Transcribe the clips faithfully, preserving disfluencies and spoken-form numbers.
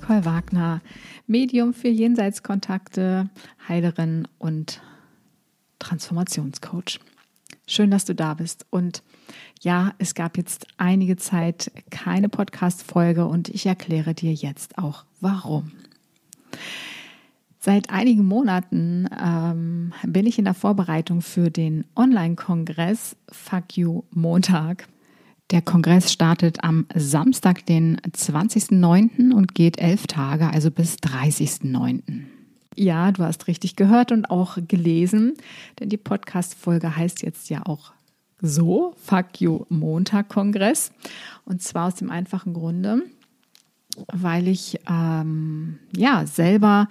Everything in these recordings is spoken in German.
Nicole Wagner, Medium für Jenseitskontakte, Heilerin und Transformationscoach. Schön, dass du da bist. Und ja, es gab jetzt einige Zeit keine Podcast-Folge und ich erkläre dir jetzt auch, warum. Seit einigen Monaten ähm, bin ich in der Vorbereitung für den Online-Kongress Fuck You Montag. Der Kongress startet am Samstag, den zwanzigsten neunten und geht elf Tage, also bis dreißigsten neunten Ja, du hast richtig gehört und auch gelesen, denn die Podcast-Folge heißt jetzt ja auch so, Fuck You Montag Kongress. Und zwar aus dem einfachen Grunde, weil ich ähm, ja selber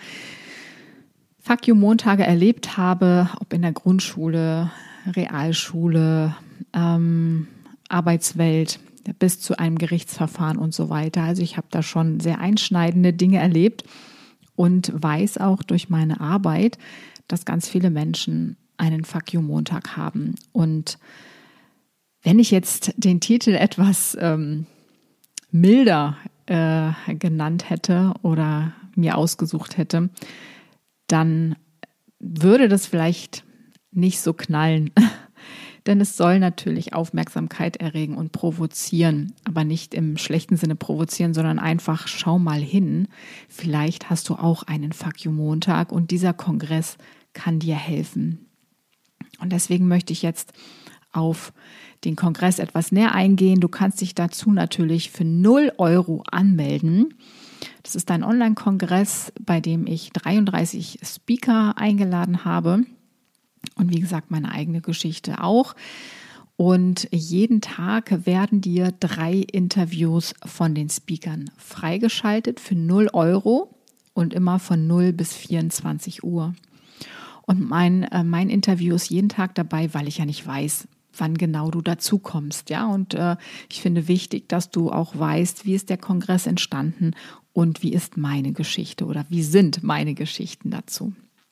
Fuck You Montage erlebt habe, ob in der Grundschule, Realschule, ähm, Arbeitswelt bis zu einem Gerichtsverfahren und so weiter. Also ich habe da schon sehr einschneidende Dinge erlebt und weiß auch durch meine Arbeit, dass ganz viele Menschen einen Fuck You Montag haben. Und wenn ich jetzt den Titel etwas ähm, milder äh, genannt hätte oder mir ausgesucht hätte, dann würde das vielleicht nicht so knallen. Denn es soll natürlich Aufmerksamkeit erregen und provozieren, aber nicht im schlechten Sinne provozieren, sondern einfach schau mal hin. Vielleicht hast du auch einen Fuck You Montag und dieser Kongress kann dir helfen. Und deswegen möchte ich jetzt auf den Kongress etwas näher eingehen. Du kannst dich dazu natürlich für null Euro anmelden. Das ist ein Online-Kongress, bei dem ich dreiunddreißig Speaker eingeladen habe. Und wie gesagt, meine eigene Geschichte auch. Und jeden Tag werden dir drei Interviews von den Speakern freigeschaltet für null Euro und immer von null bis vierundzwanzig Uhr. Und mein, äh, mein Interview ist jeden Tag dabei, weil ich ja nicht weiß, wann genau du dazu kommst. Ja? Und äh, ich finde wichtig, dass du auch weißt, wie ist der Kongress entstanden und wie ist meine Geschichte oder wie sind meine Geschichten dazu.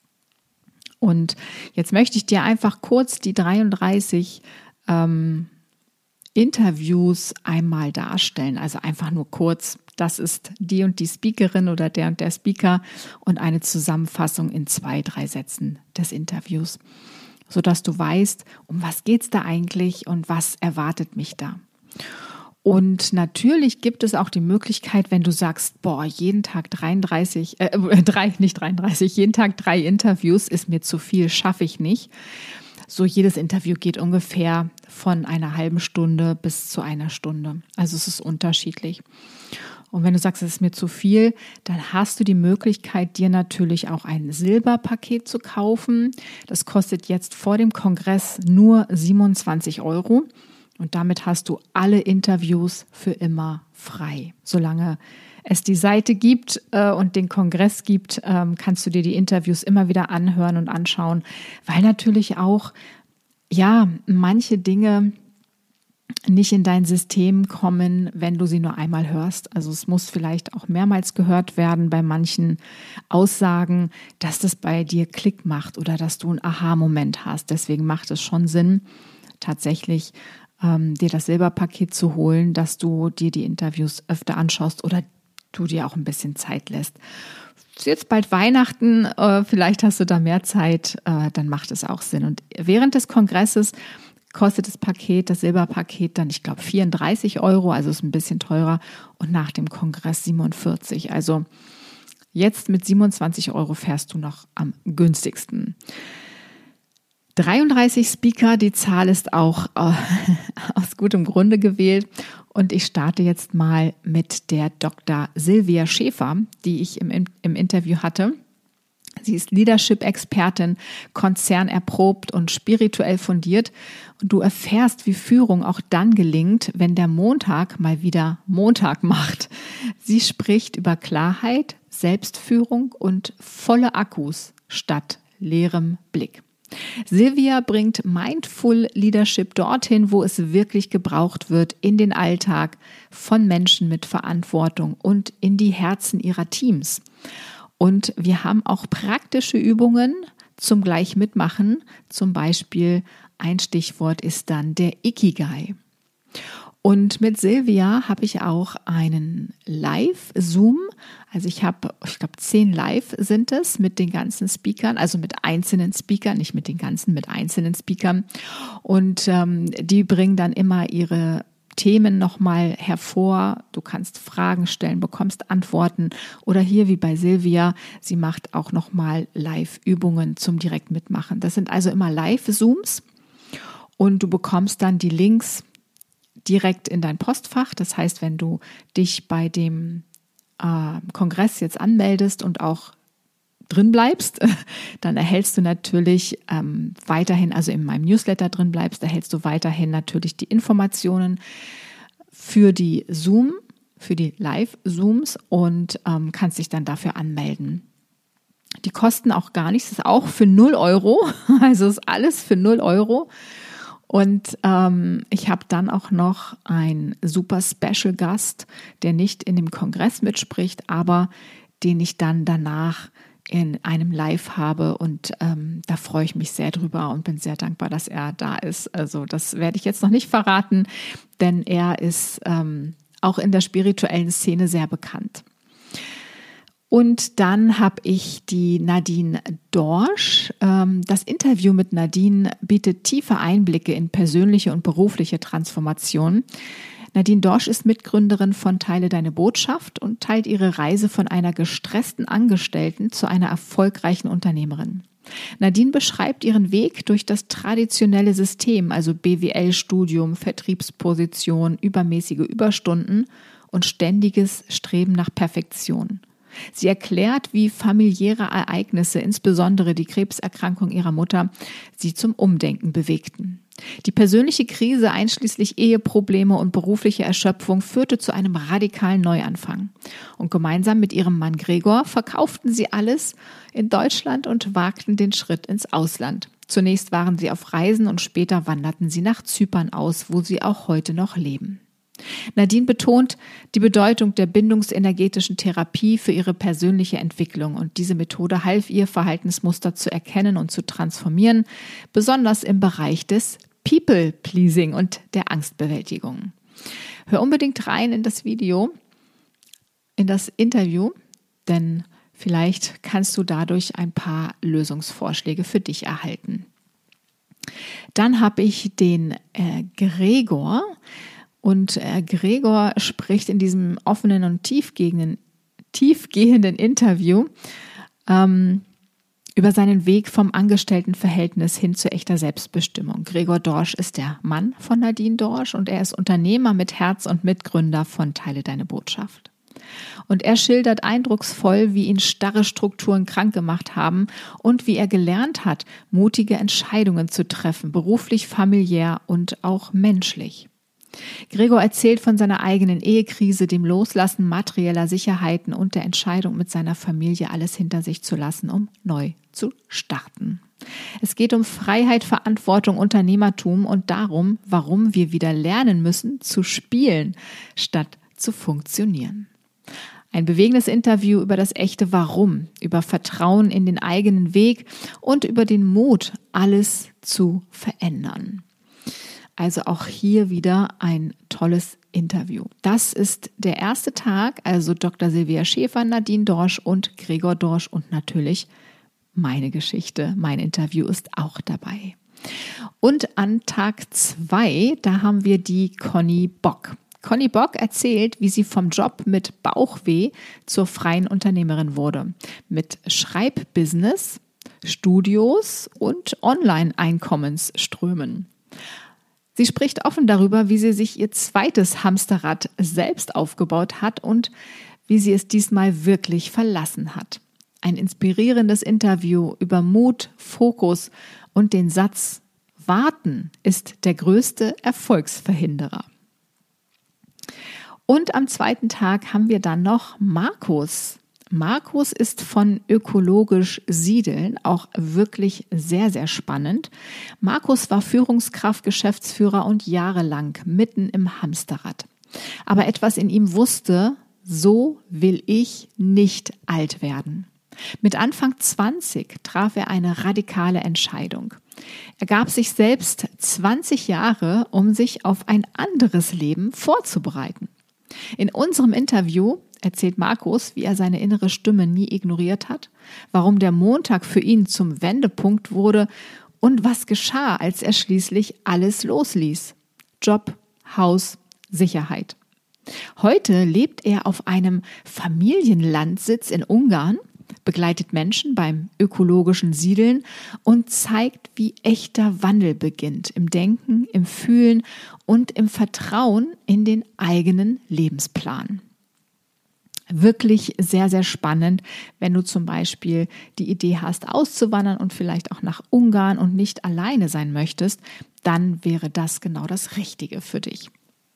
Und jetzt möchte ich dir einfach kurz die dreiunddreißig ähm, Interviews einmal darstellen. Also einfach nur kurz, das ist die und die Speakerin oder der und der Speaker und eine Zusammenfassung in zwei, drei Sätzen des Interviews, sodass du weißt, um was geht es da eigentlich und was erwartet mich da. Und natürlich gibt es auch die Möglichkeit, wenn du sagst, boah, jeden Tag dreiunddreißig, äh, drei, nicht dreiunddreißig, jeden Tag drei Interviews ist mir zu viel, schaffe ich nicht. So jedes Interview geht ungefähr von einer halben Stunde bis zu einer Stunde. Also es ist unterschiedlich. Und wenn du sagst, es ist mir zu viel, dann hast du die Möglichkeit, dir natürlich auch ein Silberpaket zu kaufen. Das kostet jetzt vor dem Kongress nur siebenundzwanzig Euro. Und damit hast du alle Interviews für immer frei. Solange es die Seite gibt äh, und den Kongress gibt, ähm, kannst du dir die Interviews immer wieder anhören und anschauen, weil natürlich auch, ja, manche Dinge nicht in dein System kommen, wenn du sie nur einmal hörst. Also es muss vielleicht auch mehrmals gehört werden bei manchen Aussagen, dass das bei dir Klick macht oder dass du einen Aha-Moment hast. Deswegen macht es schon Sinn, tatsächlich ähm, dir das Silberpaket zu holen, dass du dir die Interviews öfter anschaust oder du dir auch ein bisschen Zeit lässt. Es ist jetzt bald Weihnachten, äh, vielleicht hast du da mehr Zeit, äh, dann macht es auch Sinn. Und während des Kongresses kostet das Paket, das Silberpaket dann, ich glaube, vierunddreißig Euro, also ist ein bisschen teurer und nach dem Kongress siebenundvierzig. Also jetzt mit siebenundzwanzig Euro fährst du noch am günstigsten. dreiunddreißig Speaker, die Zahl ist auch äh, aus gutem Grunde gewählt. Und ich starte jetzt mal mit der Doktor Silvia Schäfer, die ich im, im Interview hatte. Sie ist Leadership-Expertin, konzernerprobt und spirituell fundiert. Und du erfährst, wie Führung auch dann gelingt, wenn der Montag mal wieder Montag macht. Sie spricht über Klarheit, Selbstführung und volle Akkus statt leerem Blick. Silvia bringt Mindful Leadership dorthin, wo es wirklich gebraucht wird, in den Alltag von Menschen mit Verantwortung und in die Herzen ihrer Teams. Und wir haben auch praktische Übungen zum gleich mitmachen. Zum Beispiel ein Stichwort ist dann der Ikigai. Und mit Silvia habe ich auch einen Live-Zoom. Also ich habe, ich glaube, zehn Live sind es mit den ganzen Speakern, also mit einzelnen Speakern, nicht mit den ganzen, mit einzelnen Speakern. Und ähm, die bringen dann immer ihre Themen nochmal hervor. Du kannst Fragen stellen, bekommst Antworten. Oder hier wie bei Silvia, sie macht auch nochmal Live-Übungen zum direkt mitmachen. Das sind also immer Live-Zooms und du bekommst dann die Links direkt in dein Postfach. Das heißt, wenn du dich bei dem äh, Kongress jetzt anmeldest und auch drin bleibst, dann erhältst du natürlich ähm, weiterhin, also in meinem Newsletter drin bleibst, erhältst du weiterhin natürlich die Informationen für die Zoom, für die Live-Zooms und ähm, kannst dich dann dafür anmelden. Die kosten auch gar nichts, das ist auch für null Euro, also ist alles für null Euro. Und ähm, ich habe dann auch noch einen super Special Gast, der nicht in dem Kongress mitspricht, aber den ich dann danach in einem Live habe und ähm, da freue ich mich sehr drüber und bin sehr dankbar, dass er da ist. Also das werde ich jetzt noch nicht verraten, denn er ist ähm, auch in der spirituellen Szene sehr bekannt. Und dann habe ich die Nadine Dorsch. Das Interview mit Nadine bietet tiefe Einblicke in persönliche und berufliche Transformation. Nadine Dorsch ist Mitgründerin von Teile Deine Botschaft und teilt ihre Reise von einer gestressten Angestellten zu einer erfolgreichen Unternehmerin. Nadine beschreibt ihren Weg durch das traditionelle System, also B W L-Studium, Vertriebsposition, übermäßige Überstunden und ständiges Streben nach Perfektion. Sie erklärt, wie familiäre Ereignisse, insbesondere die Krebserkrankung ihrer Mutter, sie zum Umdenken bewegten. Die persönliche Krise einschließlich Eheprobleme und berufliche Erschöpfung führte zu einem radikalen Neuanfang. Und gemeinsam mit ihrem Mann Gregor verkauften sie alles in Deutschland und wagten den Schritt ins Ausland. Zunächst waren sie auf Reisen und später wanderten sie nach Zypern aus, wo sie auch heute noch leben. Nadine betont die Bedeutung der bindungsenergetischen Therapie für ihre persönliche Entwicklung und diese Methode half ihr, Verhaltensmuster zu erkennen und zu transformieren, besonders im Bereich des People-Pleasing und der Angstbewältigung. Hör unbedingt rein in das Video, in das Interview, denn vielleicht kannst du dadurch ein paar Lösungsvorschläge für dich erhalten. Dann habe ich den äh, Gregor. Und Gregor spricht in diesem offenen und tiefgehenden, tiefgehenden Interview ähm, über seinen Weg vom Angestelltenverhältnis hin zu echter Selbstbestimmung. Gregor Dorsch ist der Mann von Nadine Dorsch und er ist Unternehmer mit Herz und Mitgründer von Teile Deine Botschaft. Und er schildert eindrucksvoll, wie ihn starre Strukturen krank gemacht haben und wie er gelernt hat, mutige Entscheidungen zu treffen, beruflich, familiär und auch menschlich. Gregor erzählt von seiner eigenen Ehekrise, dem Loslassen materieller Sicherheiten und der Entscheidung, mit seiner Familie alles hinter sich zu lassen, um neu zu starten. Es geht um Freiheit, Verantwortung, Unternehmertum und darum, warum wir wieder lernen müssen, zu spielen, statt zu funktionieren. Ein bewegendes Interview über das echte Warum, über Vertrauen in den eigenen Weg und über den Mut, alles zu verändern. Also auch hier wieder ein tolles Interview. Das ist der erste Tag, also Doktor Silvia Schäfer, Nadine Dorsch und Gregor Dorsch und natürlich meine Geschichte. Mein Interview ist auch dabei. Und an Tag zwei, da haben wir die Conny Bock. Conny Bock erzählt, wie sie vom Job mit Bauchweh zur freien Unternehmerin wurde. Mit Schreibbusiness, Studios und Online-Einkommensströmen. Sie spricht offen darüber, wie sie sich ihr zweites Hamsterrad selbst aufgebaut hat und wie sie es diesmal wirklich verlassen hat. Ein inspirierendes Interview über Mut, Fokus und den Satz: Warten ist der größte Erfolgsverhinderer. Und am zweiten Tag haben wir dann noch Markus. Markus ist von Ökologisch Siedeln auch wirklich sehr, sehr spannend. Markus war Führungskraft, Geschäftsführer und jahrelang mitten im Hamsterrad. Aber etwas in ihm wusste, so will ich nicht alt werden. Mit Anfang zwanzig traf er eine radikale Entscheidung. Er gab sich selbst zwanzig Jahre, um sich auf ein anderes Leben vorzubereiten. In unserem Interview erzählt Markus, wie er seine innere Stimme nie ignoriert hat, warum der Montag für ihn zum Wendepunkt wurde und was geschah, als er schließlich alles losließ. Job, Haus, Sicherheit. Heute lebt er auf einem Familienlandsitz in Ungarn, begleitet Menschen beim ökologischen Siedeln und zeigt, wie echter Wandel beginnt im Denken, im Fühlen und im Vertrauen in den eigenen Lebensplan. Wirklich sehr, sehr spannend, wenn du zum Beispiel die Idee hast, auszuwandern und vielleicht auch nach Ungarn und nicht alleine sein möchtest, dann wäre das genau das Richtige für dich.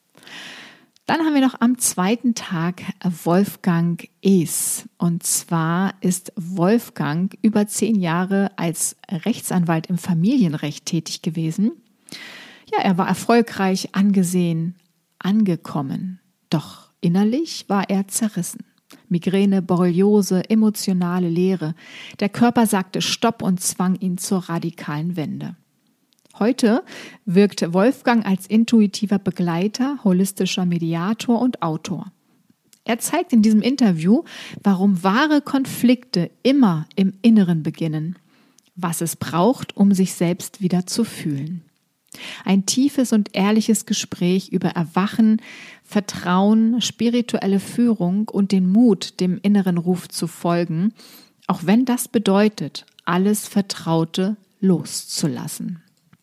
Dann haben wir noch am zweiten Tag Wolfgang Ees. Und zwar ist Wolfgang über zehn Jahre als Rechtsanwalt im Familienrecht tätig gewesen. Ja, er war erfolgreich, angesehen, angekommen. Doch innerlich war er zerrissen. Migräne, Borreliose, emotionale Leere. Der Körper sagte Stopp und zwang ihn zur radikalen Wende. Heute wirkt Wolfgang als intuitiver Begleiter, holistischer Mediator und Autor. Er zeigt in diesem Interview, warum wahre Konflikte immer im Inneren beginnen, was es braucht, um sich selbst wieder zu fühlen. Ein tiefes und ehrliches Gespräch über Erwachen, Vertrauen, spirituelle Führung und den Mut, dem inneren Ruf zu folgen, auch wenn das bedeutet, alles Vertraute loszulassen.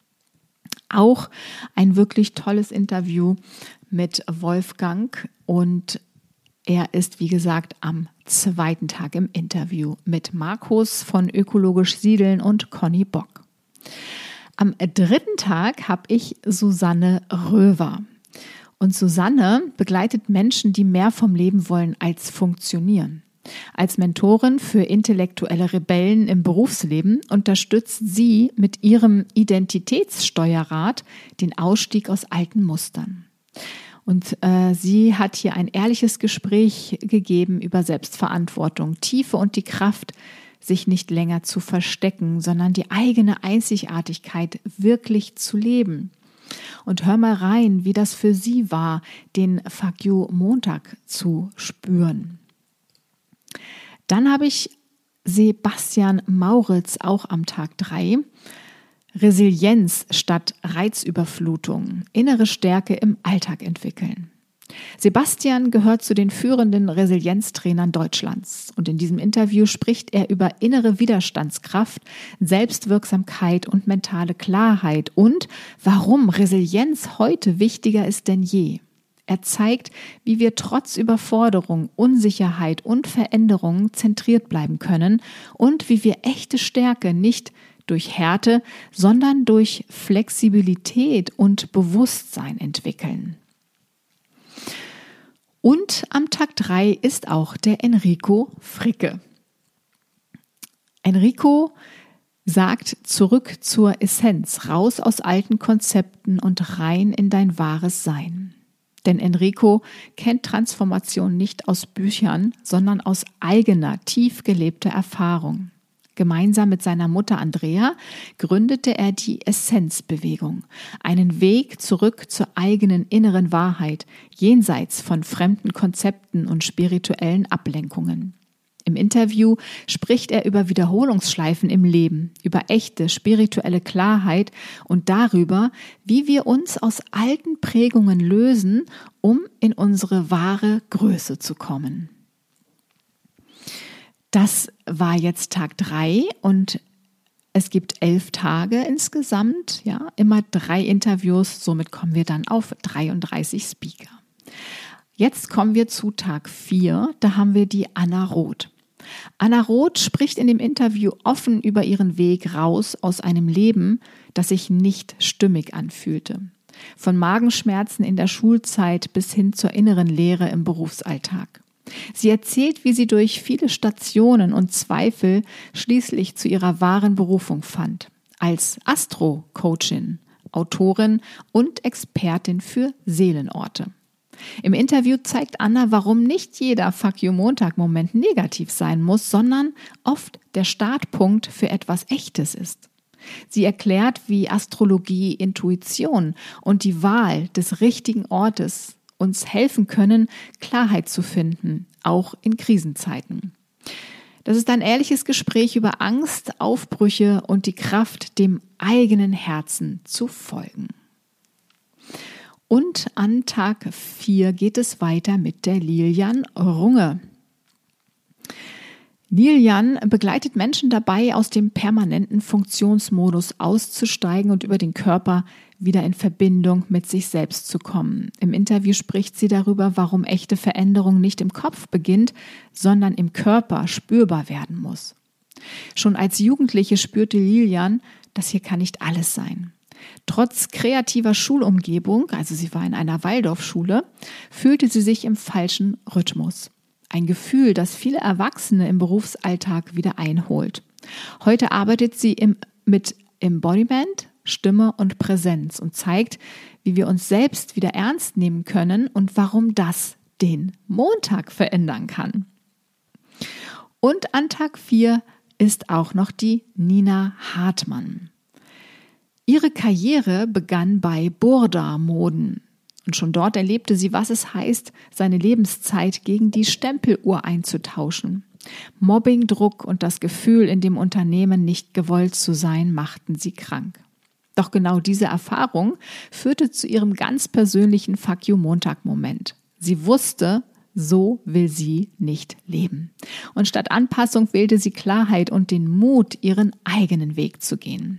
Auch ein wirklich tolles Interview mit Wolfgang und er ist, wie gesagt, am zweiten Tag im Interview mit Markus von Ökologisch Siedeln und Conny Bock. Am dritten Tag habe ich Susanne Röver. Und Susanne begleitet Menschen, die mehr vom Leben wollen als funktionieren. Als Mentorin für intellektuelle Rebellen im Berufsleben unterstützt sie mit ihrem Identitätssteuerrat den Ausstieg aus alten Mustern. Und äh, sie hat hier ein ehrliches Gespräch gegeben über Selbstverantwortung, Tiefe und die Kraft, sich nicht länger zu verstecken, sondern die eigene Einzigartigkeit wirklich zu leben. Und hör mal rein, wie das für sie war, den Fuck You Montag zu spüren. Dann habe ich Sebastian Mauritz auch am Tag drei. Resilienz statt Reizüberflutung, innere Stärke im Alltag entwickeln. Sebastian gehört zu den führenden Resilienztrainern Deutschlands und in diesem Interview spricht er über innere Widerstandskraft, Selbstwirksamkeit und mentale Klarheit und warum Resilienz heute wichtiger ist denn je. Er zeigt, wie wir trotz Überforderung, Unsicherheit und Veränderung zentriert bleiben können und wie wir echte Stärke nicht durch Härte, sondern durch Flexibilität und Bewusstsein entwickeln. Und am Tag drei ist auch der Enrico Fricke. Enrico sagt zurück zur Essenz, raus aus alten Konzepten und rein in dein wahres Sein. Denn Enrico kennt Transformation nicht aus Büchern, sondern aus eigener, tief gelebter Erfahrung. Gemeinsam mit seiner Mutter Andrea gründete er die Essenzbewegung, einen Weg zurück zur eigenen inneren Wahrheit, jenseits von fremden Konzepten und spirituellen Ablenkungen. Im Interview spricht er über Wiederholungsschleifen im Leben, über echte spirituelle Klarheit und darüber, wie wir uns aus alten Prägungen lösen, um in unsere wahre Größe zu kommen. Das war jetzt Tag drei und es gibt elf Tage insgesamt, ja, immer drei Interviews, somit kommen wir dann auf dreiunddreißig Speaker. Jetzt kommen wir zu Tag vier, da haben wir die Anna Roth. Anna Roth spricht in dem Interview offen über ihren Weg raus aus einem Leben, das sich nicht stimmig anfühlte. Von Magenschmerzen in der Schulzeit bis hin zur inneren Leere im Berufsalltag. Sie erzählt, wie sie durch viele Stationen und Zweifel schließlich zu ihrer wahren Berufung fand. Als Astro-Coachin, Autorin und Expertin für Seelenorte. Im Interview zeigt Anna, warum nicht jeder Fuck You Montag-Moment negativ sein muss, sondern oft der Startpunkt für etwas Echtes ist. Sie erklärt, wie Astrologie, Intuition und die Wahl des richtigen Ortes uns helfen können, Klarheit zu finden, auch in Krisenzeiten. Das ist ein ehrliches Gespräch über Angst, Aufbrüche und die Kraft, dem eigenen Herzen zu folgen. Und an Tag vier geht es weiter mit der Lilian Runge. Lilian begleitet Menschen dabei, aus dem permanenten Funktionsmodus auszusteigen und über den Körper wieder in Verbindung mit sich selbst zu kommen. Im Interview spricht sie darüber, warum echte Veränderung nicht im Kopf beginnt, sondern im Körper spürbar werden muss. Schon als Jugendliche spürte Lilian, das hier kann nicht alles sein. Trotz kreativer Schulumgebung, also sie war in einer Waldorfschule, fühlte sie sich im falschen Rhythmus. Ein Gefühl, das viele Erwachsene im Berufsalltag wieder einholt. Heute arbeitet sie im, mit Embodiment, Stimme und Präsenz und zeigt, wie wir uns selbst wieder ernst nehmen können und warum das den Montag verändern kann. Und an Tag vier ist auch noch die Nina Hartmann. Ihre Karriere begann bei Burda Moden. Und schon dort erlebte sie, was es heißt, seine Lebenszeit gegen die Stempeluhr einzutauschen. Mobbing, Druck und das Gefühl, in dem Unternehmen nicht gewollt zu sein, machten sie krank. Doch genau diese Erfahrung führte zu ihrem ganz persönlichen Fuck you Montag-Moment. Sie wusste, so will sie nicht leben. Und statt Anpassung wählte sie Klarheit und den Mut, ihren eigenen Weg zu gehen.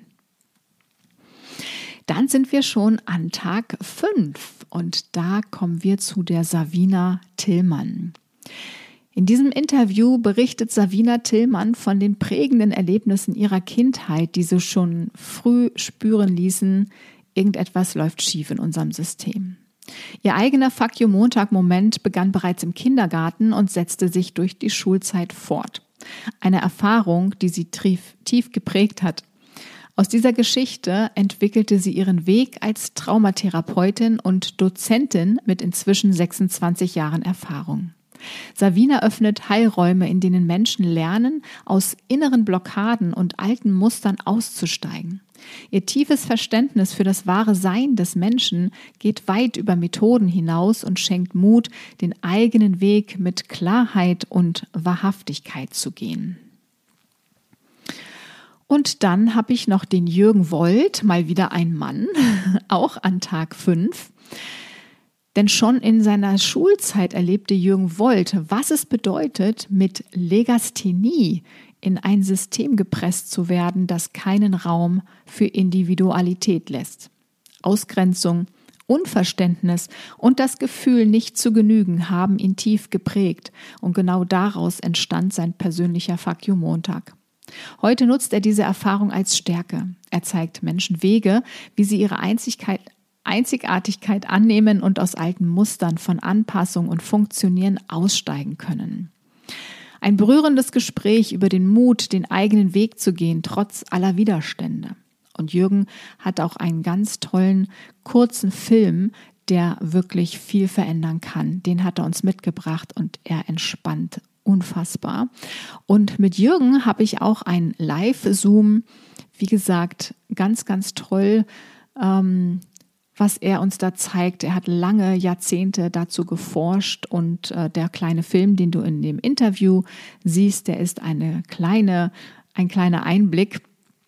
Dann sind wir schon an Tag fünf und da kommen wir zu der Savina Tillmann. In diesem Interview berichtet Savina Tillmann von den prägenden Erlebnissen ihrer Kindheit, die sie schon früh spüren ließen, irgendetwas läuft schief in unserem System. Ihr eigener Fuck you Montag-Moment begann bereits im Kindergarten und setzte sich durch die Schulzeit fort. Eine Erfahrung, die sie tief, tief geprägt hat. Aus dieser Geschichte entwickelte sie ihren Weg als Traumatherapeutin und Dozentin mit inzwischen sechsundzwanzig Jahren Erfahrung. Savina öffnet Heilräume, in denen Menschen lernen, aus inneren Blockaden und alten Mustern auszusteigen. Ihr tiefes Verständnis für das wahre Sein des Menschen geht weit über Methoden hinaus und schenkt Mut, den eigenen Weg mit Klarheit und Wahrhaftigkeit zu gehen. Und dann habe ich noch den Jürgen Wold, mal wieder ein Mann, auch an Tag fünf. Denn schon in seiner Schulzeit erlebte Jürgen Wold, was es bedeutet, mit Legasthenie in ein System gepresst zu werden, das keinen Raum für Individualität lässt. Ausgrenzung, Unverständnis und das Gefühl, nicht zu genügen, haben ihn tief geprägt. Und genau daraus entstand sein persönlicher Fuck you Montag. Heute nutzt er diese Erfahrung als Stärke. Er zeigt Menschen Wege, wie sie ihre Einzigkeit, Einzigartigkeit annehmen und aus alten Mustern von Anpassung und Funktionieren aussteigen können. Ein berührendes Gespräch über den Mut, den eigenen Weg zu gehen, trotz aller Widerstände. Und Jürgen hat auch einen ganz tollen, kurzen Film, der wirklich viel verändern kann. Den hat er uns mitgebracht und er entspannt unfassbar. Und mit Jürgen habe ich auch ein Live-Zoom, wie gesagt, ganz, ganz toll, ähm, was er uns da zeigt. Er hat lange Jahrzehnte dazu geforscht und äh, der kleine Film, den du in dem Interview siehst, der ist eine kleine, ein kleiner Einblick,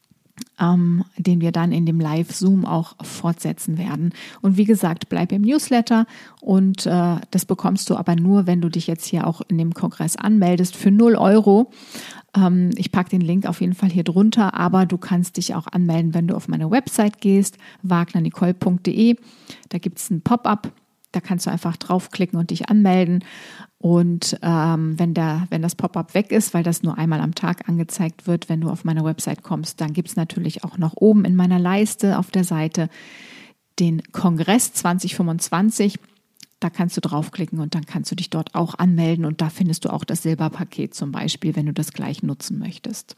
ähm, den wir dann in dem Live-Zoom auch fortsetzen werden. Und wie gesagt, bleib im Newsletter und äh, das bekommst du aber nur, wenn du dich jetzt hier auch in dem Kongress anmeldest für null Euro. Ähm, ich packe den Link auf jeden Fall hier drunter, aber du kannst dich auch anmelden, wenn du auf meine Website gehst, wagner nicole punkt de. Da gibt es ein Pop-up, da kannst du einfach draufklicken und dich anmelden. Und ähm, wenn, der, wenn das Pop-up weg ist, weil das nur einmal am Tag angezeigt wird, wenn du auf meine Website kommst, dann gibt es natürlich auch noch oben in meiner Leiste auf der Seite den Kongress zwanzig fünfundzwanzig. Da kannst du draufklicken und dann kannst du dich dort auch anmelden und da findest du auch das Silberpaket zum Beispiel, wenn du das gleich nutzen möchtest.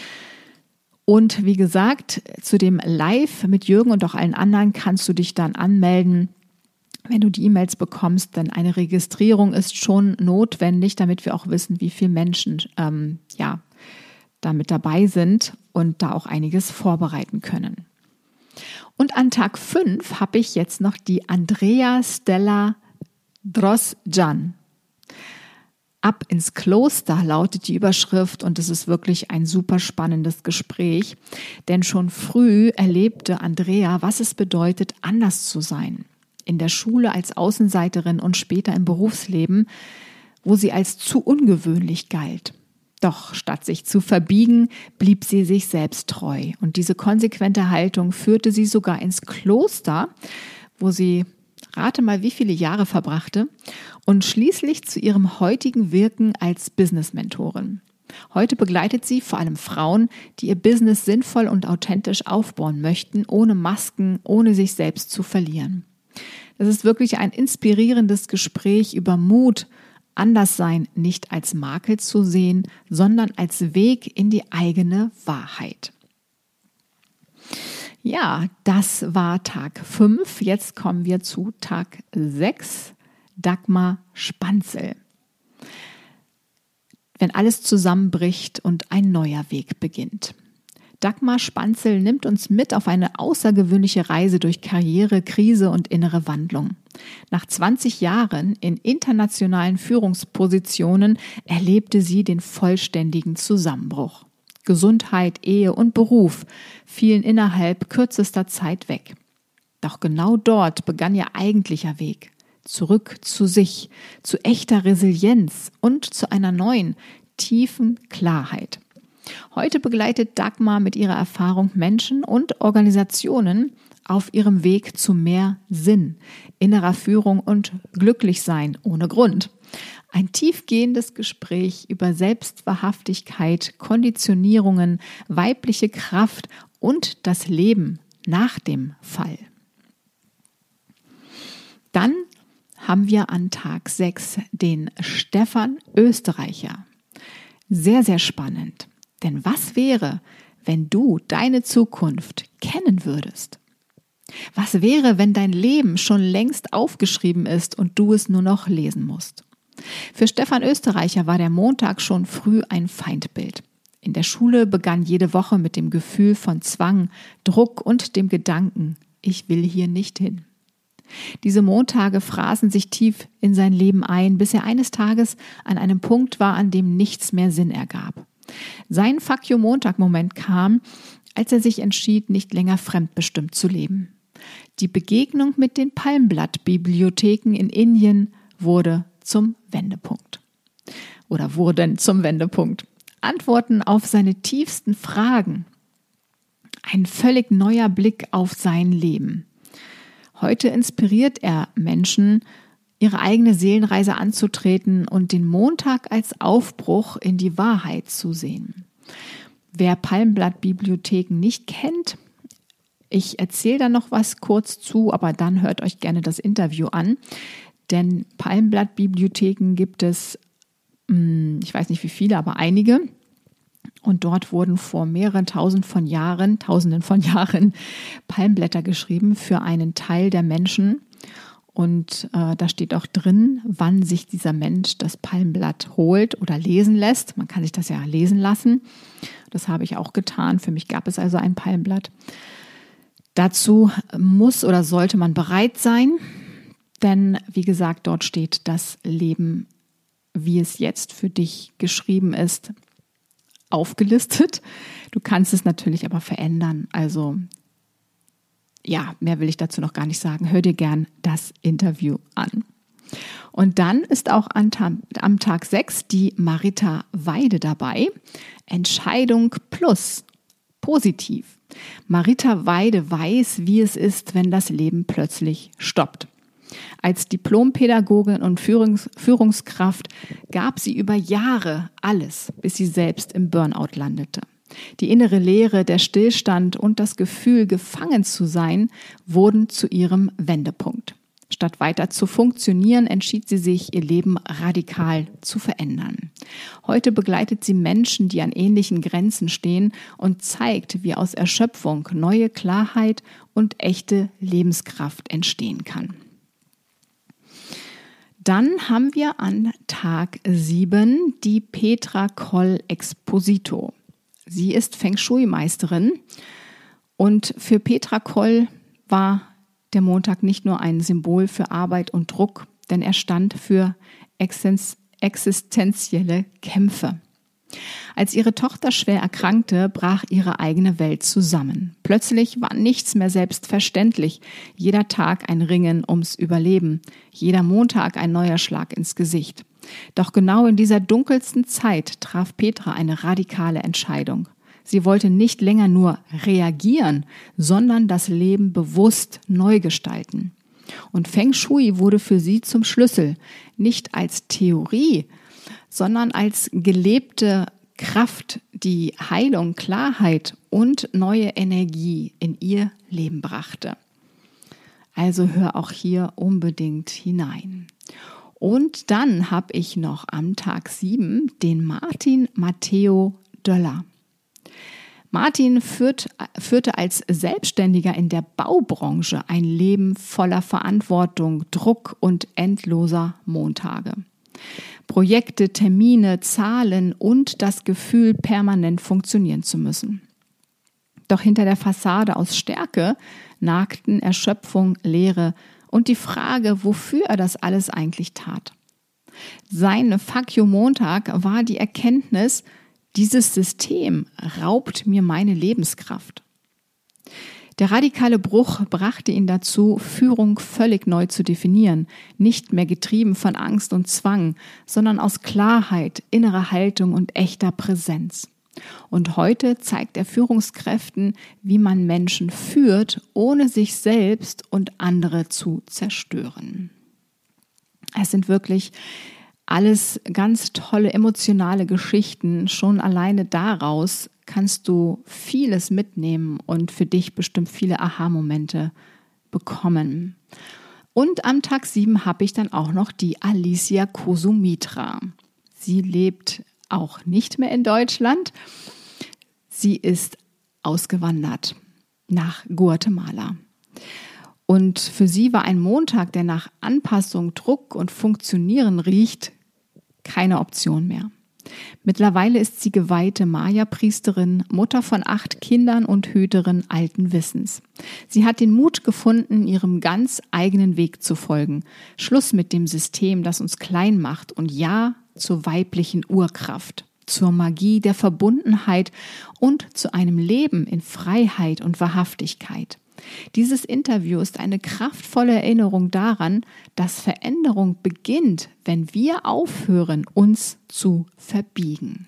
Und wie gesagt, zu dem Live mit Jürgen und auch allen anderen kannst du dich dann anmelden, wenn du die E-Mails bekommst, denn eine Registrierung ist schon notwendig, damit wir auch wissen, wie viele Menschen ähm, ja, da mit dabei sind und da auch einiges vorbereiten können. Und an Tag fünf habe ich jetzt noch die Andrea Stella Drosjan. Ab ins Kloster lautet die Überschrift und es ist wirklich ein super spannendes Gespräch, denn schon früh erlebte Andrea, was es bedeutet, anders zu sein. In der Schule als Außenseiterin und später im Berufsleben, wo sie als zu ungewöhnlich galt. Doch statt sich zu verbiegen, blieb sie sich selbst treu. Und diese konsequente Haltung führte sie sogar ins Kloster, wo sie, rate mal, wie viele Jahre verbrachte, und schließlich zu ihrem heutigen Wirken als Business-Mentorin. Heute begleitet sie vor allem Frauen, die ihr Business sinnvoll und authentisch aufbauen möchten, ohne Masken, ohne sich selbst zu verlieren. Das ist wirklich ein inspirierendes Gespräch über Mut, Anderssein nicht als Makel zu sehen, sondern als Weg in die eigene Wahrheit. Ja, das war Tag fünf. Jetzt kommen wir zu Tag sechs. Dagmar Spanzel. Wenn alles zusammenbricht und ein neuer Weg beginnt. Dagmar Spanzel nimmt uns mit auf eine außergewöhnliche Reise durch Karriere, Krise und innere Wandlung. Nach zwanzig Jahren in internationalen Führungspositionen erlebte sie den vollständigen Zusammenbruch. Gesundheit, Ehe und Beruf fielen innerhalb kürzester Zeit weg. Doch genau dort begann ihr eigentlicher Weg. Zurück zu sich, zu echter Resilienz und zu einer neuen, tiefen Klarheit. Heute begleitet Dagmar mit ihrer Erfahrung Menschen und Organisationen auf ihrem Weg zu mehr Sinn, innerer Führung und Glücklichsein ohne Grund. Ein tiefgehendes Gespräch über Selbstwahrhaftigkeit, Konditionierungen, weibliche Kraft und das Leben nach dem Fall. Dann haben wir an Tag sechs den Stefan Österreicher. Sehr, sehr spannend. Denn was wäre, wenn du deine Zukunft kennen würdest? Was wäre, wenn dein Leben schon längst aufgeschrieben ist und du es nur noch lesen musst? Für Stefan Österreicher war der Montag schon früh ein Feindbild. In der Schule begann jede Woche mit dem Gefühl von Zwang, Druck und dem Gedanken, ich will hier nicht hin. Diese Montage fraßen sich tief in sein Leben ein, bis er eines Tages an einem Punkt war, an dem nichts mehr Sinn ergab. Sein Fuck you Montag-Moment kam, als er sich entschied, nicht länger fremdbestimmt zu leben. Die Begegnung mit den Palmblatt-Bibliotheken in Indien wurde zum Wendepunkt. Oder wurden zum Wendepunkt. Antworten auf seine tiefsten Fragen. Ein völlig neuer Blick auf sein Leben. Heute inspiriert er Menschen, ihre eigene Seelenreise anzutreten und den Montag als Aufbruch in die Wahrheit zu sehen. Wer Palmblatt-Bibliotheken nicht kennt, ich erzähle da noch was kurz zu, aber dann hört euch gerne das Interview an. Denn Palmblatt-Bibliotheken gibt es, ich weiß nicht wie viele, aber einige. Und dort wurden vor mehreren tausend von Jahren, tausenden von Jahren Palmblätter geschrieben für einen Teil der Menschen. Und äh, da steht auch drin, wann sich dieser Mensch das Palmblatt holt oder lesen lässt. Man kann sich das ja lesen lassen. Das habe ich auch getan. Für mich gab es also ein Palmblatt. Dazu muss oder sollte man bereit sein, denn wie gesagt, dort steht das Leben, wie es jetzt für dich geschrieben ist, aufgelistet. Du kannst es natürlich aber verändern. Also ja, mehr will ich dazu noch gar nicht sagen. Hör dir gern das Interview an. Und dann ist auch an, am Tag sechs die Marita Weide dabei. Entscheidung plus positiv. Marita Weide weiß, wie es ist, wenn das Leben plötzlich stoppt. Als Diplompädagogin und Führungs- Führungskraft gab sie über Jahre alles, bis sie selbst im Burnout landete. Die innere Leere, der Stillstand und das Gefühl, gefangen zu sein, wurden zu ihrem Wendepunkt. Statt weiter zu funktionieren, entschied sie sich, ihr Leben radikal zu verändern. Heute begleitet sie Menschen, die an ähnlichen Grenzen stehen und zeigt, wie aus Erschöpfung neue Klarheit und echte Lebenskraft entstehen kann. Dann haben wir an Tag sieben die Petra Koll Exposito. Sie ist Feng Shui-Meisterin und für Petra Koll war der Montag nicht nur ein Symbol für Arbeit und Druck, denn er stand für existenzielle Kämpfe. Als ihre Tochter schwer erkrankte, brach ihre eigene Welt zusammen. Plötzlich war nichts mehr selbstverständlich. Jeder Tag ein Ringen ums Überleben, jeder Montag ein neuer Schlag ins Gesicht. Doch genau in dieser dunkelsten Zeit traf Petra eine radikale Entscheidung. Sie wollte nicht länger nur reagieren, sondern das Leben bewusst neu gestalten. Und Feng Shui wurde für sie zum Schlüssel, nicht als Theorie, sondern als gelebte Kraft, die Heilung, Klarheit und neue Energie in ihr Leben brachte. Also hör auch hier unbedingt hinein. Und dann habe ich noch am Tag sieben den Martin Matteo Döller. Martin führt, führte als Selbstständiger in der Baubranche ein Leben voller Verantwortung, Druck und endloser Montage. Projekte, Termine, Zahlen und das Gefühl, permanent funktionieren zu müssen. Doch hinter der Fassade aus Stärke nagten Erschöpfung, Leere und die Frage, wofür er das alles eigentlich tat. Sein Fuck you Montag war die Erkenntnis, dieses System raubt mir meine Lebenskraft. Der radikale Bruch brachte ihn dazu, Führung völlig neu zu definieren, nicht mehr getrieben von Angst und Zwang, sondern aus Klarheit, innerer Haltung und echter Präsenz. Und heute zeigt er Führungskräften, wie man Menschen führt, ohne sich selbst und andere zu zerstören. Es sind wirklich alles ganz tolle emotionale Geschichten. Schon alleine daraus kannst du vieles mitnehmen und für dich bestimmt viele Aha-Momente bekommen. Und am Tag sieben habe ich dann auch noch die Alicia Kusumitra. Sie lebt auch nicht mehr in Deutschland. Sie ist ausgewandert nach Guatemala. Und für sie war ein Montag, der nach Anpassung, Druck und Funktionieren riecht, keine Option mehr. Mittlerweile ist sie geweihte Maya-Priesterin, Mutter von acht Kindern und Hüterin alten Wissens. Sie hat den Mut gefunden, ihrem ganz eigenen Weg zu folgen. Schluss mit dem System, das uns klein macht, und ja zur weiblichen Urkraft, zur Magie der Verbundenheit und zu einem Leben in Freiheit und Wahrhaftigkeit. Dieses Interview ist eine kraftvolle Erinnerung daran, dass Veränderung beginnt, wenn wir aufhören, uns zu verbiegen.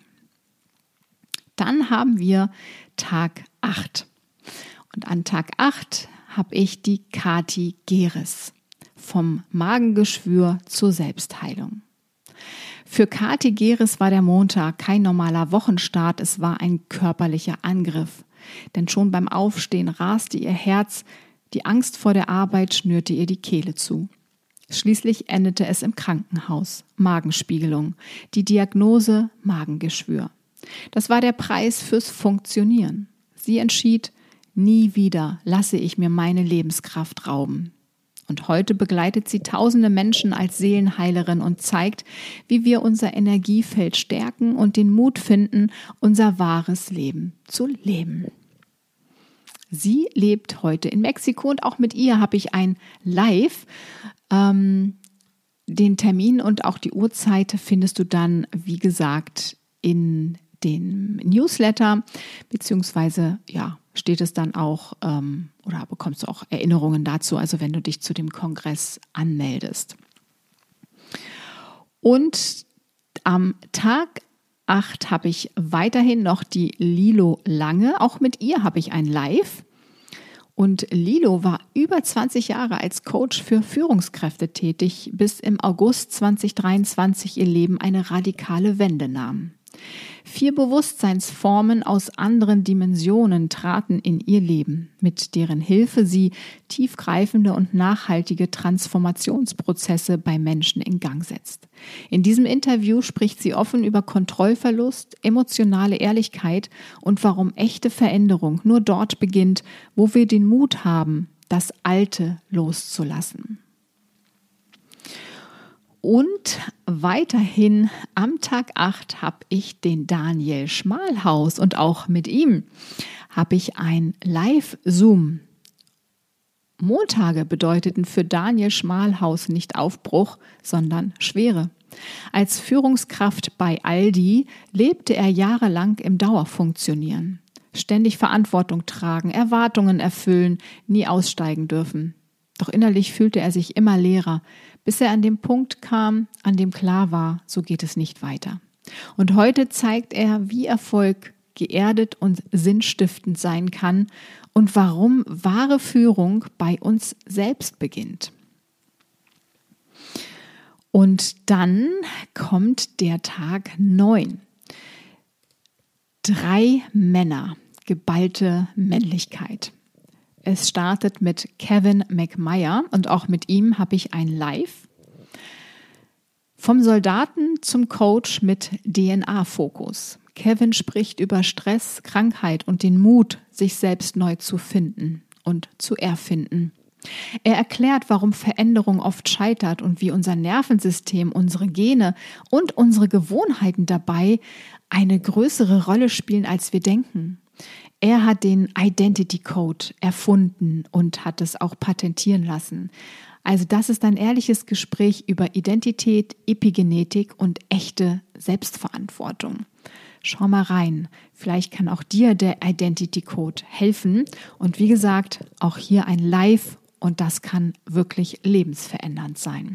Dann haben wir Tag acht. Und an Tag acht habe ich die Kati Geres vom Magengeschwür zur Selbstheilung. Für Kati Geres war der Montag kein normaler Wochenstart, es war ein körperlicher Angriff. Denn schon beim Aufstehen raste ihr Herz, die Angst vor der Arbeit schnürte ihr die Kehle zu. Schließlich endete es im Krankenhaus, Magenspiegelung, die Diagnose Magengeschwür. Das war der Preis fürs Funktionieren. Sie entschied, nie wieder lasse ich mir meine Lebenskraft rauben. Und heute begleitet sie tausende Menschen als Seelenheilerin und zeigt, wie wir unser Energiefeld stärken und den Mut finden, unser wahres Leben zu leben. Sie lebt heute in Mexiko und auch mit ihr habe ich ein Live. Ähm, den Termin und auch die Uhrzeit findest du dann, wie gesagt, in den Newsletter, beziehungsweise ja, steht es dann auch ähm, oder bekommst du auch Erinnerungen dazu, also wenn du dich zu dem Kongress anmeldest. Und am Tag acht habe ich weiterhin noch die Lilo Lange, auch mit ihr habe ich ein Live. Und Lilo war über zwanzig Jahre als Coach für Führungskräfte tätig, bis im August zwanzig dreiundzwanzig ihr Leben eine radikale Wende nahm. Vier Bewusstseinsformen aus anderen Dimensionen traten in ihr Leben, mit deren Hilfe sie tiefgreifende und nachhaltige Transformationsprozesse bei Menschen in Gang setzt. In diesem Interview spricht sie offen über Kontrollverlust, emotionale Ehrlichkeit und warum echte Veränderung nur dort beginnt, wo wir den Mut haben, das Alte loszulassen. Und weiterhin am Tag acht habe ich den Daniel Schmalhaus und auch mit ihm habe ich ein Live-Zoom. Montage bedeuteten für Daniel Schmalhaus nicht Aufbruch, sondern Schwere. Als Führungskraft bei Aldi lebte er jahrelang im Dauerfunktionieren. Ständig Verantwortung tragen, Erwartungen erfüllen, nie aussteigen dürfen. Doch innerlich fühlte er sich immer leerer, bis er an den Punkt kam, an dem klar war, so geht es nicht weiter. Und heute zeigt er, wie Erfolg geerdet und sinnstiftend sein kann und warum wahre Führung bei uns selbst beginnt. Und dann kommt der Tag neun. Drei Männer, geballte Männlichkeit. Es startet mit Kevin McMyer und auch mit ihm habe ich ein Live. Vom Soldaten zum Coach mit D N A-Fokus. Kevin spricht über Stress, Krankheit und den Mut, sich selbst neu zu finden und zu erfinden. Er erklärt, warum Veränderung oft scheitert und wie unser Nervensystem, unsere Gene und unsere Gewohnheiten dabei eine größere Rolle spielen, als wir denken. Er hat den Identity Code erfunden und hat es auch patentieren lassen. Also das ist ein ehrliches Gespräch über Identität, Epigenetik und echte Selbstverantwortung. Schau mal rein, vielleicht kann auch dir der Identity Code helfen. Und wie gesagt, auch hier ein Live und das kann wirklich lebensverändernd sein.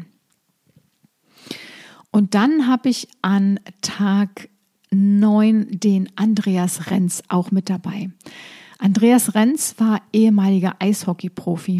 Und dann habe ich an Tag neun den Andreas Renz auch mit dabei. Andreas Renz war ehemaliger Eishockey-Profi.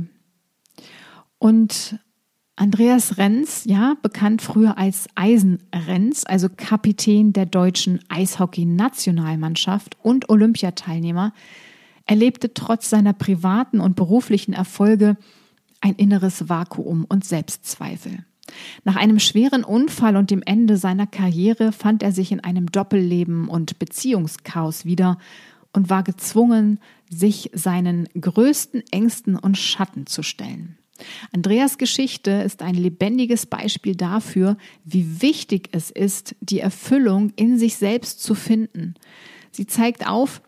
Und Andreas Renz, ja, bekannt früher als Eisen-Renz, also Kapitän der deutschen Eishockey-Nationalmannschaft und Olympiateilnehmer, erlebte trotz seiner privaten und beruflichen Erfolge ein inneres Vakuum und Selbstzweifel. Nach einem schweren Unfall und dem Ende seiner Karriere fand er sich in einem Doppelleben und Beziehungschaos wieder und war gezwungen, sich seinen größten Ängsten und Schatten zu stellen. Andreas' Geschichte ist ein lebendiges Beispiel dafür, wie wichtig es ist, die Erfüllung in sich selbst zu finden. Sie zeigt auf,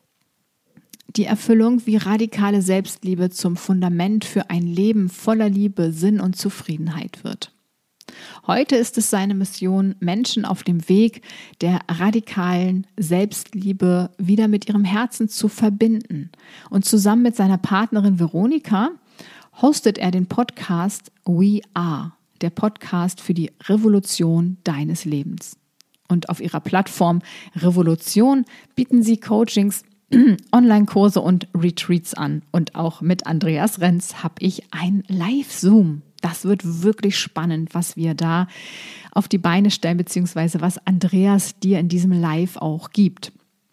die Erfüllung, wie radikale Selbstliebe zum Fundament für ein Leben voller Liebe, Sinn und Zufriedenheit wird. Heute ist es seine Mission, Menschen auf dem Weg der radikalen Selbstliebe wieder mit ihrem Herzen zu verbinden. Und zusammen mit seiner Partnerin Veronika hostet er den Podcast We Are, der Podcast für die Revolution deines Lebens. Und auf ihrer Plattform Revolution bieten sie Coachings, Online-Kurse und Retreats an. Und auch mit Andreas Renz habe ich ein Live-Zoom. Das wird wirklich spannend, was wir da auf die Beine stellen, beziehungsweise was Andreas dir in diesem Live auch gibt.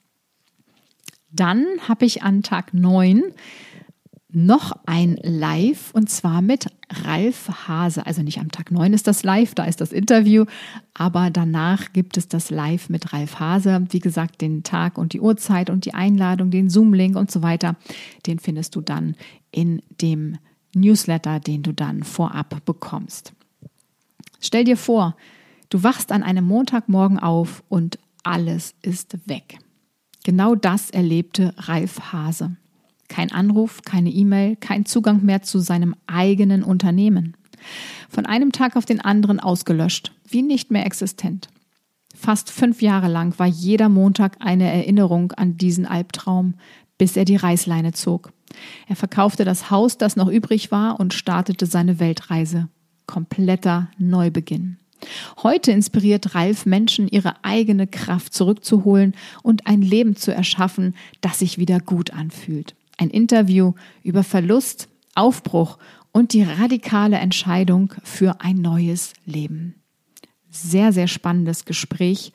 Dann habe ich an Tag neun noch ein Live und zwar mit Ralf Haase. Also nicht am Tag neun ist das Live, da ist das Interview, aber danach gibt es das Live mit Ralf Haase. Wie gesagt, den Tag und die Uhrzeit und die Einladung, den Zoom-Link und so weiter, den findest du dann in dem Newsletter, den du dann vorab bekommst. Stell dir vor, du wachst an einem Montagmorgen auf und alles ist weg. Genau das erlebte Ralf Haase. Kein Anruf, keine E-Mail, kein Zugang mehr zu seinem eigenen Unternehmen. Von einem Tag auf den anderen ausgelöscht, wie nicht mehr existent. Fast fünf Jahre lang war jeder Montag eine Erinnerung an diesen Albtraum, bis er die Reißleine zog. Er verkaufte das Haus, das noch übrig war, und startete seine Weltreise. Kompletter Neubeginn. Heute inspiriert Ralf Menschen, ihre eigene Kraft zurückzuholen und ein Leben zu erschaffen, das sich wieder gut anfühlt. Ein Interview über Verlust, Aufbruch und die radikale Entscheidung für ein neues Leben. Sehr, sehr spannendes Gespräch.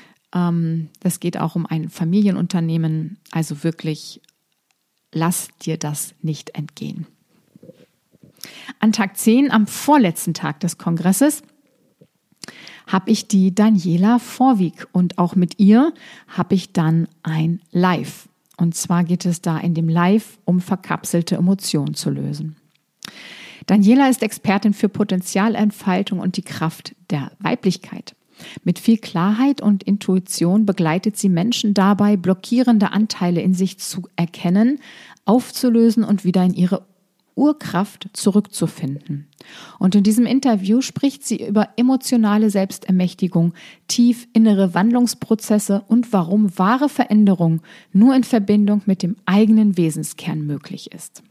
Das geht auch um ein Familienunternehmen. Also wirklich, lass dir das nicht entgehen. An Tag zehn, am vorletzten Tag des Kongresses, habe ich die Daniela Vorwig und auch mit ihr habe ich dann ein Live. Und zwar geht es da in dem Live um verkapselte Emotionen zu lösen. Daniela ist Expertin für Potenzialentfaltung und die Kraft der Weiblichkeit. Mit viel Klarheit und Intuition begleitet sie Menschen dabei, blockierende Anteile in sich zu erkennen, aufzulösen und wieder in ihre Urkraft zurückzufinden. Und in diesem Interview spricht sie über emotionale Selbstermächtigung, tief innere Wandlungsprozesse und warum wahre Veränderung nur in Verbindung mit dem eigenen Wesenskern möglich ist.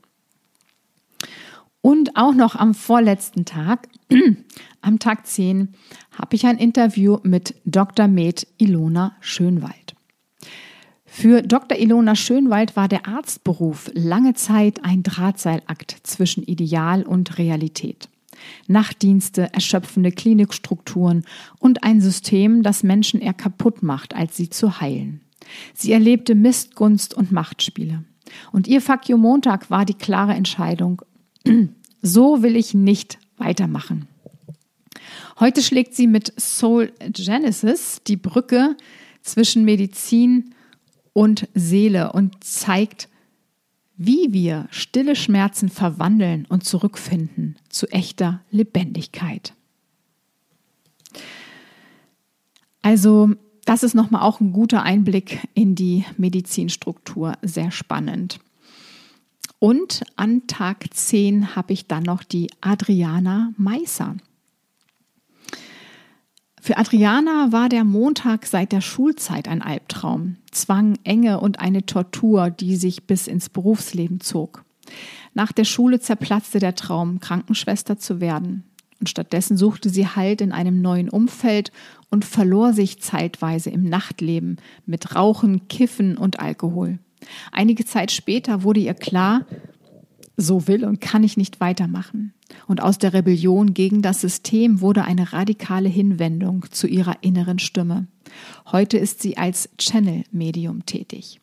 Und auch noch am vorletzten Tag, am Tag zehn, habe ich ein Interview mit Doktor Med Ilona Schönwald. Für Doktor Ilona Schönwald war der Arztberuf lange Zeit ein Drahtseilakt zwischen Ideal und Realität. Nachtdienste, erschöpfende Klinikstrukturen und ein System, das Menschen eher kaputt macht, als sie zu heilen. Sie erlebte Missgunst und Machtspiele. Und ihr Fuck You Montag war die klare Entscheidung: So will ich nicht weitermachen. Heute schlägt sie mit Soul Genesis die Brücke zwischen Medizin und Seele und zeigt, wie wir stille Schmerzen verwandeln und zurückfinden zu echter Lebendigkeit. Also, das ist nochmal auch ein guter Einblick in die Medizinstruktur, sehr spannend. Und an Tag zehn habe ich dann noch die Adriana Meisser. Für Adriana war der Montag seit der Schulzeit ein Albtraum, Zwang, Enge und eine Tortur, die sich bis ins Berufsleben zog. Nach der Schule zerplatzte der Traum, Krankenschwester zu werden. Und stattdessen suchte sie Halt in einem neuen Umfeld und verlor sich zeitweise im Nachtleben mit Rauchen, Kiffen und Alkohol. Einige Zeit später wurde ihr klar, so will und kann ich nicht weitermachen. Und aus der Rebellion gegen das System wurde eine radikale Hinwendung zu ihrer inneren Stimme. Heute ist sie als Channel-Medium tätig.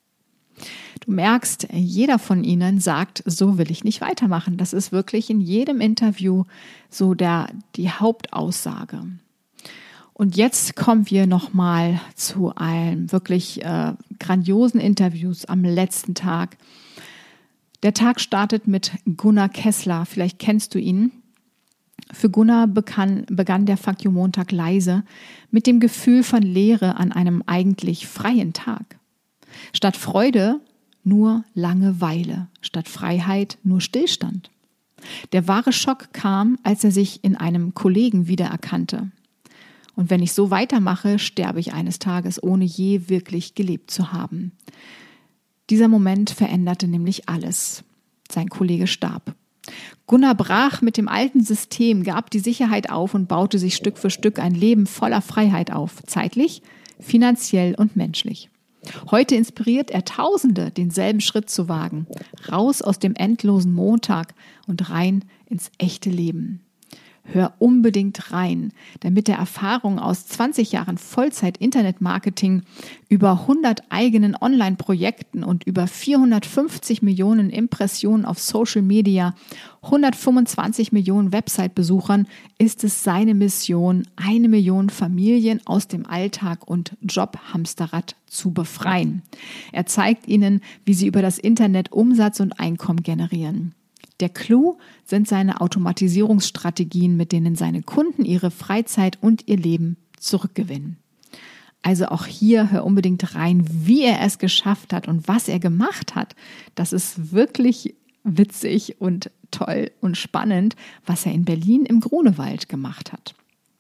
Du merkst, jeder von ihnen sagt, so will ich nicht weitermachen. Das ist wirklich in jedem Interview so der, die Hauptaussage. Und jetzt kommen wir nochmal zu einem wirklich äh, grandiosen Interviews am letzten Tag. Der Tag startet mit Gunnar Kessler, vielleicht kennst du ihn. Für Gunnar begann, begann der Fuck You Montag leise mit dem Gefühl von Leere an einem eigentlich freien Tag. Statt Freude nur Langeweile, statt Freiheit nur Stillstand. Der wahre Schock kam, als er sich in einem Kollegen wiedererkannte. Und wenn ich so weitermache, sterbe ich eines Tages, ohne je wirklich gelebt zu haben. Dieser Moment veränderte nämlich alles. Sein Kollege starb. Gunnar brach mit dem alten System, gab die Sicherheit auf und baute sich Stück für Stück ein Leben voller Freiheit auf, zeitlich, finanziell und menschlich. Heute inspiriert er Tausende, denselben Schritt zu wagen, raus aus dem endlosen Montag und rein ins echte Leben. Hör unbedingt rein, denn mit der Erfahrung aus zwanzig Jahren Vollzeit-Internet-Marketing, über hundert eigenen Online-Projekten und über vierhundertfünfzig Millionen Impressionen auf Social Media, hundertfünfundzwanzig Millionen Website-Besuchern ist es seine Mission, eine Million Familien aus dem Alltag und Jobhamsterrad zu befreien. Er zeigt ihnen, wie sie über das Internet Umsatz und Einkommen generieren. Der Clou sind seine Automatisierungsstrategien, mit denen seine Kunden ihre Freizeit und ihr Leben zurückgewinnen. Also auch hier hör unbedingt rein, wie er es geschafft hat und was er gemacht hat. Das ist wirklich witzig und toll und spannend, was er in Berlin im Grunewald gemacht hat.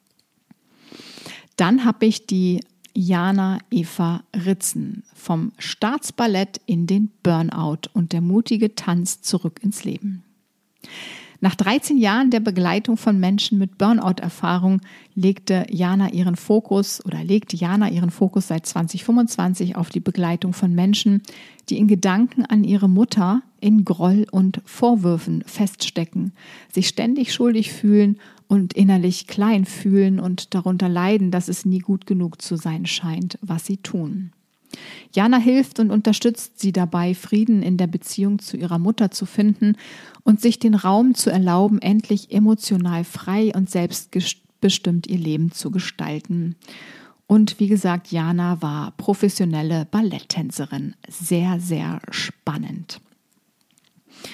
Dann habe ich die Jana Eva Ritzen vom Staatsballett in den Burnout und der mutige Tanz zurück ins Leben. Nach dreizehn Jahren der Begleitung von Menschen mit Burnout-Erfahrung legte Jana ihren Fokus oder legte Jana ihren Fokus seit zwanzig fünfundzwanzig auf die Begleitung von Menschen, die in Gedanken an ihre Mutter in Groll und Vorwürfen feststecken, sich ständig schuldig fühlen und innerlich klein fühlen und darunter leiden, dass es nie gut genug zu sein scheint, was sie tun. Jana hilft und unterstützt sie dabei, Frieden in der Beziehung zu ihrer Mutter zu finden und sich den Raum zu erlauben, endlich emotional frei und selbstbestimmt ihr Leben zu gestalten. Und wie gesagt, Jana war professionelle Balletttänzerin. Sehr, sehr spannend.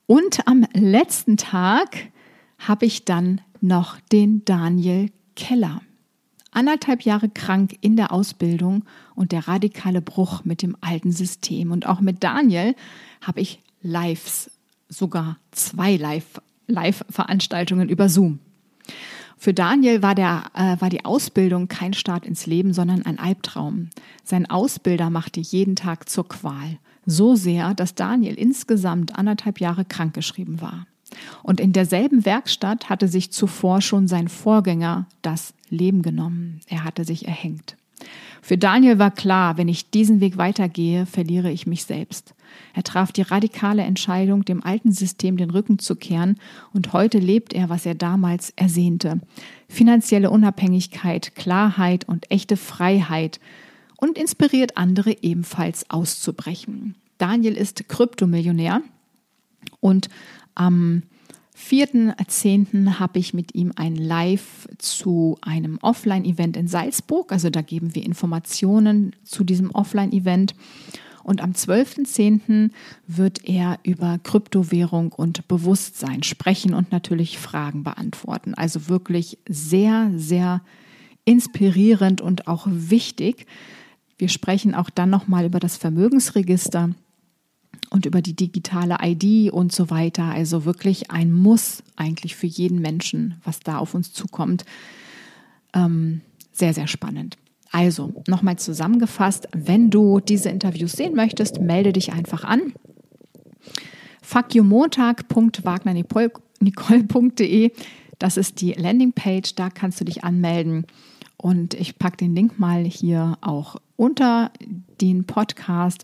Und am letzten Tag habe ich dann noch den Daniel Keller. Anderthalb Jahre krank in der Ausbildung und der radikale Bruch mit dem alten System. Und auch mit Daniel habe ich Lives, sogar zwei Live, Live-Veranstaltungen über Zoom. Für Daniel war, der, äh, war die Ausbildung kein Start ins Leben, sondern ein Albtraum. Sein Ausbilder machte jeden Tag zur Qual. So sehr, dass Daniel insgesamt anderthalb Jahre krankgeschrieben war. Und in derselben Werkstatt hatte sich zuvor schon sein Vorgänger das Leben genommen. Er hatte sich erhängt. Für Daniel war klar, wenn ich diesen Weg weitergehe, verliere ich mich selbst. Er traf die radikale Entscheidung, dem alten System den Rücken zu kehren, und heute lebt er, was er damals ersehnte. Finanzielle Unabhängigkeit, Klarheit und echte Freiheit und inspiriert andere ebenfalls auszubrechen. Daniel ist Kryptomillionär und am vierten zehnten habe ich mit ihm ein Live zu einem Offline-Event in Salzburg. Also da geben wir Informationen zu diesem Offline-Event. Und am zwölften zehnten wird er über Kryptowährung und Bewusstsein sprechen und natürlich Fragen beantworten. Also wirklich sehr, sehr inspirierend und auch wichtig. Wir sprechen auch dann nochmal über das Vermögensregister und über die digitale I D und so weiter. Also wirklich ein Muss eigentlich für jeden Menschen, was da auf uns zukommt. Ähm, sehr, sehr spannend. Also nochmal zusammengefasst, wenn du diese Interviews sehen möchtest, melde dich einfach an. fuck you montag punkt wagner nicole punkt de, das ist die Landingpage, da kannst du dich anmelden. Und ich packe den Link mal hier auch unter den Podcast.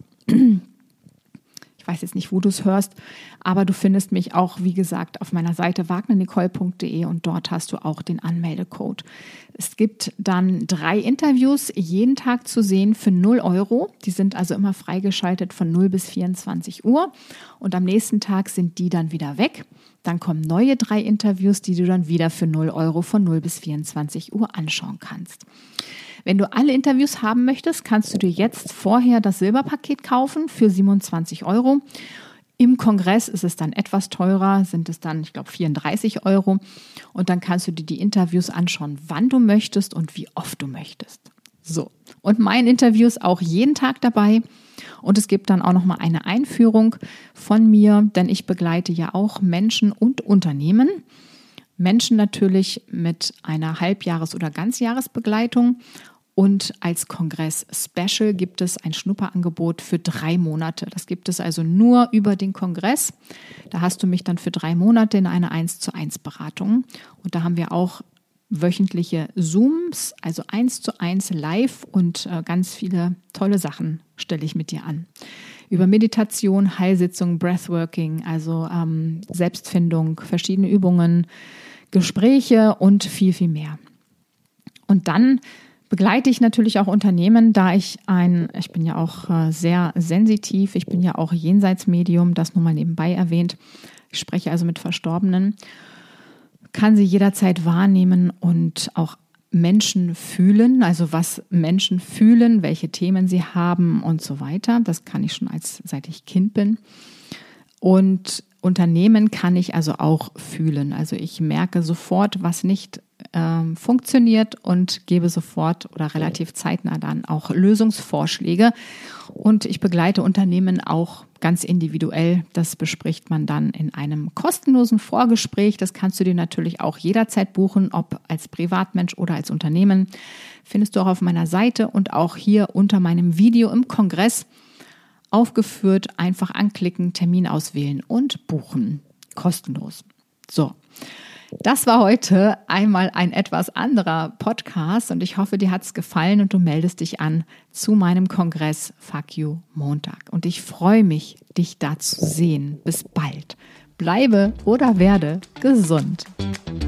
Ich weiß jetzt nicht, wo du es hörst, aber du findest mich auch, wie gesagt, auf meiner Seite wagner nicole punkt de und dort hast du auch den Anmeldecode. Es gibt dann drei Interviews jeden Tag zu sehen für null Euro. Die sind also immer freigeschaltet von null bis vierundzwanzig Uhr und am nächsten Tag sind die dann wieder weg. Dann kommen neue drei Interviews, die du dann wieder für null Euro von null bis vierundzwanzig Uhr anschauen kannst. Wenn du alle Interviews haben möchtest, kannst du dir jetzt vorher das Silberpaket kaufen für siebenundzwanzig Euro. Im Kongress ist es dann etwas teurer, sind es dann, ich glaube, vierunddreißig Euro. Und dann kannst du dir die Interviews anschauen, wann du möchtest und wie oft du möchtest. So, und mein Interview ist auch jeden Tag dabei. Und es gibt dann auch noch mal eine Einführung von mir, denn ich begleite ja auch Menschen und Unternehmen. Menschen natürlich mit einer Halbjahres- oder Ganzjahresbegleitung. Und als Kongress-Special gibt es ein Schnupperangebot für drei Monate. Das gibt es also nur über den Kongress. Da hast du mich dann für drei Monate in eine eins zu eins Beratung. Und da haben wir auch wöchentliche Zooms, also eins zu eins live und äh, ganz viele tolle Sachen stelle ich mit dir an. Über Meditation, Heilsitzung, Breathworking, also ähm, Selbstfindung, verschiedene Übungen, Gespräche und viel, viel mehr. Und dann begleite ich natürlich auch Unternehmen, da ich ein, ich bin ja auch äh, sehr sensitiv, ich bin ja auch Jenseitsmedium, das nur mal nebenbei erwähnt. Ich spreche also mit Verstorbenen, kann sie jederzeit wahrnehmen und auch Menschen fühlen, also was Menschen fühlen, welche Themen sie haben und so weiter. Das kann ich schon als seit ich Kind bin. Und Unternehmen kann ich also auch fühlen. Also ich merke sofort, was nicht ähm, funktioniert und gebe sofort oder relativ zeitnah dann auch Lösungsvorschläge. Und ich begleite Unternehmen auch ganz individuell. Das bespricht man dann in einem kostenlosen Vorgespräch. Das kannst du dir natürlich auch jederzeit buchen, ob als Privatmensch oder als Unternehmen. Findest du auch auf meiner Seite und auch hier unter meinem Video im Kongress aufgeführt. Einfach anklicken, Termin auswählen und buchen. Kostenlos. So. Das war heute einmal ein etwas anderer Podcast und ich hoffe, dir hat es gefallen und du meldest dich an zu meinem Kongress Fuck You Montag. Und ich freue mich, dich da zu sehen. Bis bald. Bleibe oder werde gesund.